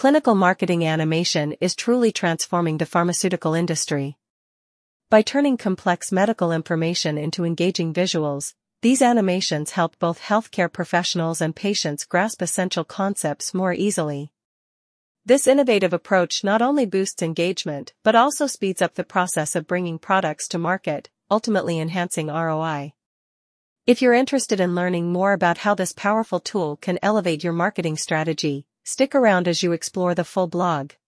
Clinical marketing animation is truly transforming the pharmaceutical industry. By turning complex medical information into engaging visuals, these animations help both healthcare professionals and patients grasp essential concepts more easily. This innovative approach not only boosts engagement but also speeds up the process of bringing products to market, ultimately enhancing ROI. If you're interested in learning more about how this powerful tool can elevate your marketing strategy, stick around as you explore the full blog.